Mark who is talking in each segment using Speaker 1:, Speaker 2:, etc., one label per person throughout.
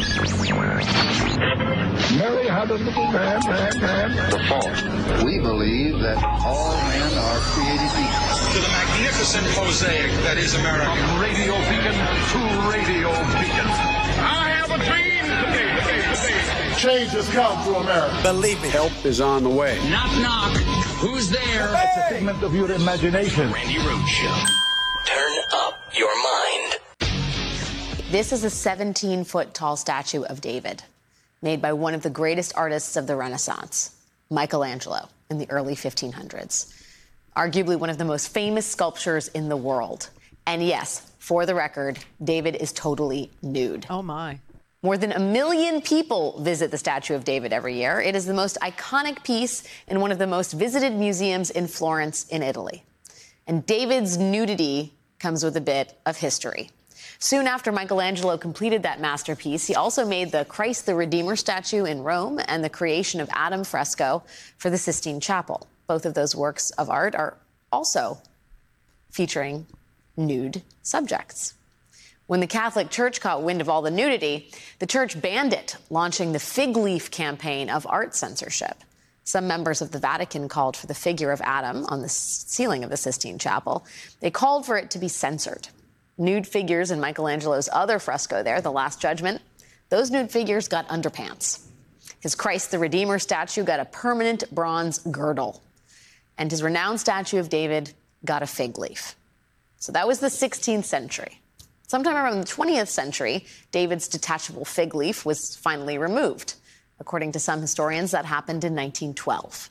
Speaker 1: Mary had a little lamb.
Speaker 2: The fall. We believe that all men are created equal.
Speaker 3: To the magnificent mosaic that is America.
Speaker 1: From radio beacon to radio beacon. I have a dream today. Change has come to America.
Speaker 4: Believe me.
Speaker 5: Help is on the way.
Speaker 6: Knock, knock. Who's there?
Speaker 1: It's a figment of your imagination.
Speaker 6: Randy Rhoads Show. Turn up your mind.
Speaker 7: This is a 17-foot tall statue of David, made by one of the greatest artists of the Renaissance, Michelangelo, in the early 1500s. Arguably one of the most famous sculptures in the world. And yes, for the record, David is totally nude.
Speaker 8: Oh, my.
Speaker 7: More than 1 million people visit the statue of David every year. It is the most iconic piece in one of the most visited museums in Florence, in Italy. And David's nudity comes with a bit of history. Soon after Michelangelo completed that masterpiece, he also made the Christ the Redeemer statue in Rome and the Creation of Adam fresco for the Sistine Chapel. Both of those works of art are also featuring nude subjects. When the Catholic Church caught wind of all the nudity, the church banned it, launching the fig leaf campaign of art censorship. Some members of the Vatican called for the figure of Adam on the ceiling of the Sistine Chapel. They called for it to be censored. Nude figures in Michelangelo's other fresco there, The Last Judgment, those nude figures got underpants. His Christ the Redeemer statue got a permanent bronze girdle. And his renowned statue of David got a fig leaf. So that was the 16th century. Sometime around the 20th century, David's detachable fig leaf was finally removed. According to some historians, that happened in 1912.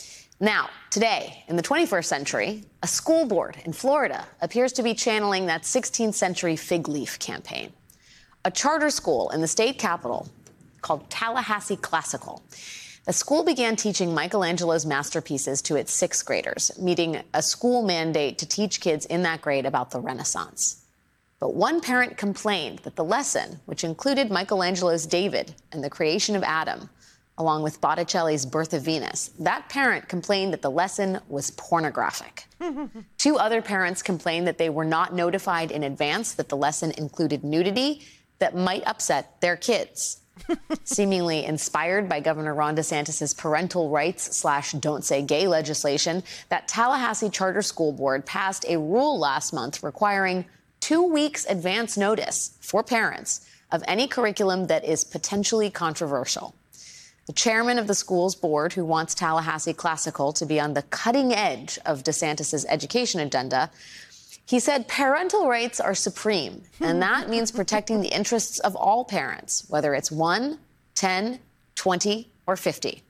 Speaker 7: Now, today, in the 21st century, a school board in Florida appears to be channeling that 16th century fig leaf campaign. A charter school in the state capital called Tallahassee Classical. The school began teaching Michelangelo's masterpieces to its sixth graders, meeting a school mandate to teach kids in that grade about the Renaissance. But one parent complained that the lesson, which included Michelangelo's David and the Creation of Adam, along with Botticelli's Birth of Venus, that parent complained that the lesson was pornographic. Two other parents complained that they were not notified in advance that the lesson included nudity that might upset their kids. Seemingly inspired by Governor Ron DeSantis' parental rights / don't say gay legislation, that Tallahassee Charter School Board passed a rule last month requiring 2 weeks advance notice for parents of any curriculum that is potentially controversial. The chairman of the school's board, who wants Tallahassee Classical to be on the cutting edge of DeSantis' education agenda, he said parental rights are supreme, and that means protecting the interests of all parents, whether it's 1, 10, 20, or 50.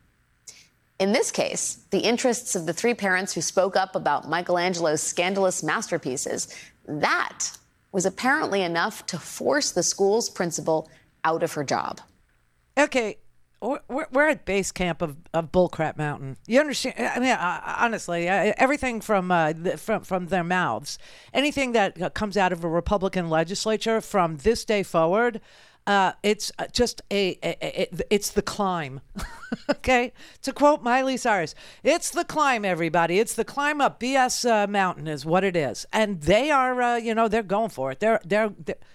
Speaker 7: In this case, the interests of the 3 parents who spoke up about Michelangelo's scandalous masterpieces, that was apparently enough to force the school's principal out of her job.
Speaker 8: Okay. We're at base camp of Bullcrap Mountain. You understand? I mean, honestly, everything from their mouths, anything that comes out of a Republican legislature from this day forward, it's just it's the climb. Okay, to quote Miley Cyrus, it's the climb, everybody. It's the climb up BS Mountain is what it is, and they are, they're going for it. They're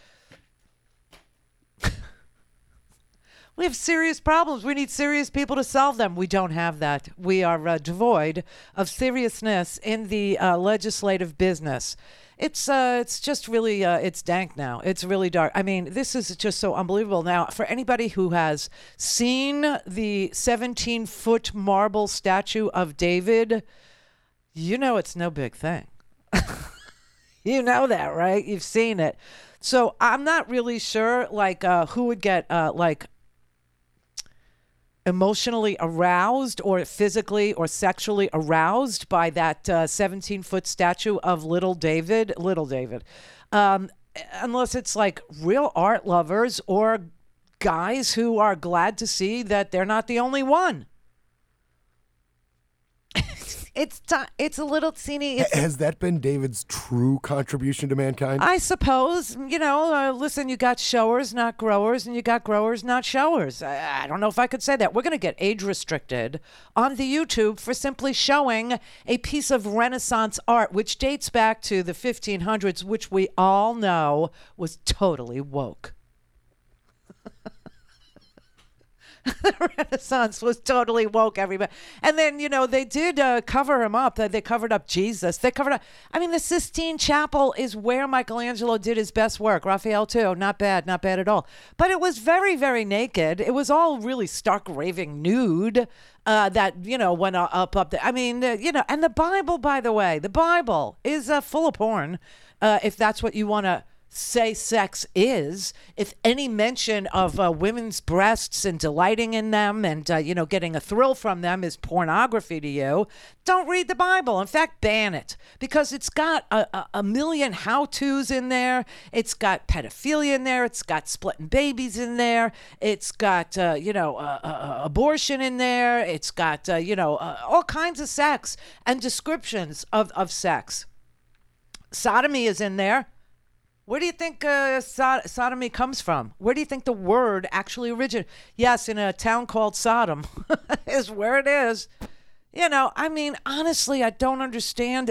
Speaker 8: We have serious problems. We need serious people to solve them. We don't have that. We are devoid of seriousness in the legislative business. It's just really, it's dank now. It's really dark. I mean, this is just so unbelievable. Now, for anybody who has seen the 17-foot marble statue of David, you know it's no big thing. You know that, right? You've seen it. So I'm not really sure, who would get, emotionally aroused or physically or sexually aroused by that 17-foot statue of little David, unless it's like real art lovers or guys who are glad to see that they're not the only one. It's a little teeny.
Speaker 4: Has that been David's true contribution to mankind?
Speaker 8: I suppose. Listen, you got showers, not growers, and you got growers, not showers. I don't know if I could say that. We're going to get age restricted on the YouTube for simply showing a piece of Renaissance art, which dates back to the 1500s, which we all know was totally woke. The Renaissance was totally woke, everybody. And then, they did cover him up. They covered up Jesus. They covered up. I mean, the Sistine Chapel is where Michelangelo did his best work. Raphael, too. Not bad at all. But it was very, very naked. It was all really stark, raving nude that, went up there. I mean, and the Bible, by the way, the Bible is full of porn, if that's what you want to say sex is. If any mention of women's breasts and delighting in them and getting a thrill from them is pornography to you, don't read the Bible. In fact, ban it, because it's got a million how-tos in there. It's got pedophilia in there. It's got splitting babies in there. It's got abortion in there. It's got all kinds of sex and descriptions of sex. Sodomy is in there. Where do you think sodomy comes from? Where do you think the word actually originated? Yes, in a town called Sodom is where it is. I mean, honestly, I don't understand,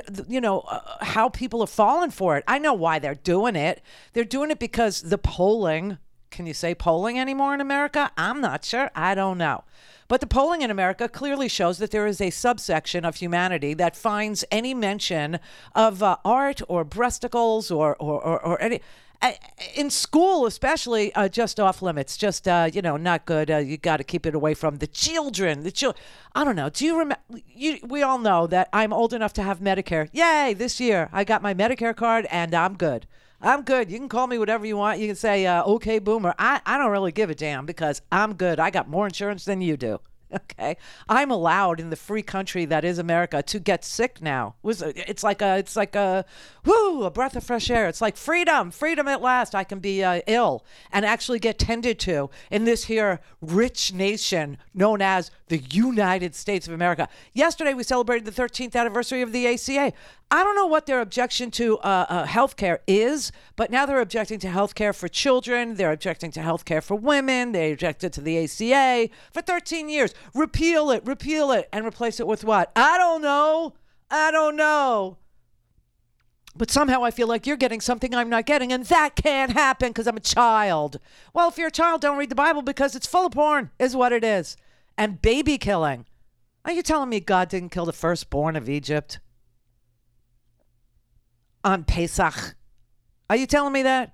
Speaker 8: how people are falling for it. I know why they're doing it. They're doing it because the polling, can you say polling anymore in America? I'm not sure. I don't know. But the polling in America clearly shows that there is a subsection of humanity that finds any mention of art or breasticles or any, in school especially, just off limits, just, not good. You got to keep it away from the children. I don't know. Do you remember? We all know that I'm old enough to have Medicare. Yay, this year I got my Medicare card and I'm good. I'm good. You can call me whatever you want. You can say, okay, boomer. I don't really give a damn because I'm good. I got more insurance than you do. Okay. I'm allowed in the free country that is America to get sick now. It's like a breath of fresh air. It's like freedom at last. I can be ill and actually get tended to in this here rich nation known as the United States of America. Yesterday, we celebrated the 13th anniversary of the ACA. I don't know what their objection to healthcare is, but now they're objecting to healthcare for children. They're objecting to healthcare for women. They objected to the ACA for 13 years. Repeal it, and replace it with what? I don't know. But somehow I feel like you're getting something I'm not getting, and that can't happen because I'm a child. Well, if you're a child, don't read the Bible because it's full of porn, is what it is. And baby killing. Are you telling me God didn't kill the firstborn of Egypt on Pesach? Are you telling me that?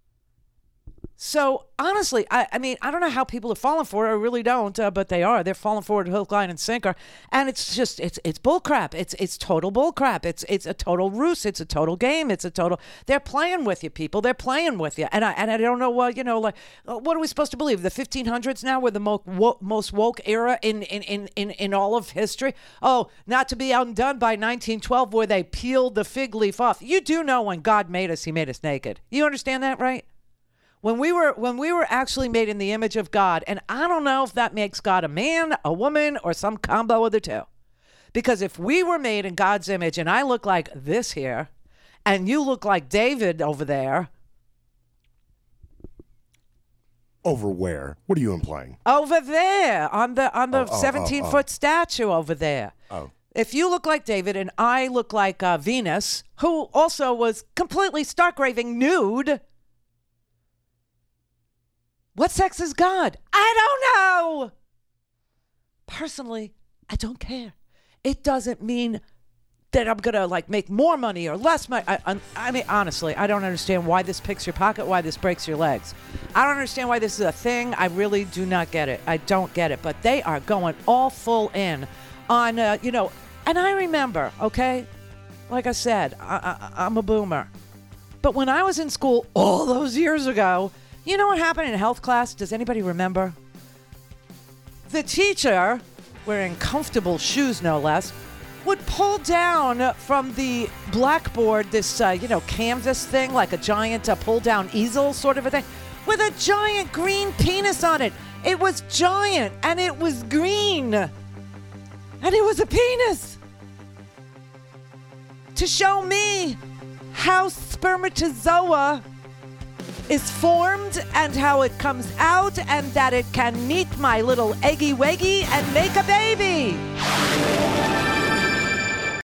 Speaker 8: So honestly, I mean, I don't know how people are falling for it. I really don't, but they are. They're falling for it hook, line, and sinker. And it's just, it's bullcrap. It's total bullcrap. It's a total ruse. It's a total game. They're playing with you, people. They're playing with you. And I don't know what, what are we supposed to believe? The 1500s now were the most woke era in all of history. Oh, not to be outdone by 1912 where they peeled the fig leaf off. You do know when God made us, he made us naked. You understand that, right? When we were actually made in the image of God, and I don't know if that makes God a man, a woman, or some combo of the two. Because if we were made in God's image and I look like this here, and you look like David over there.
Speaker 4: Over where? What are you implying?
Speaker 8: Over there, on the 17-foot statue over there.
Speaker 4: Oh.
Speaker 8: If you look like David and I look like Venus, who also was completely stark raving nude. What sex is God? I don't know. Personally, I don't care. It doesn't mean that I'm going to make more money or less money. I mean, honestly, I don't understand why this picks your pocket, why this breaks your legs. I don't understand why this is a thing. I really do not get it. I don't get it. But they are going all full in on, and I remember, okay, like I said, I'm a boomer. But when I was in school all those years ago, you know what happened in health class? Does anybody remember? The teacher, wearing comfortable shoes no less, would pull down from the blackboard this, canvas thing, like a giant pull-down easel sort of a thing, with a giant green penis on it. It was giant, and it was green. And it was a penis. To show me how spermatozoa is formed and how it comes out and that it can meet my little eggy weggy and make a baby.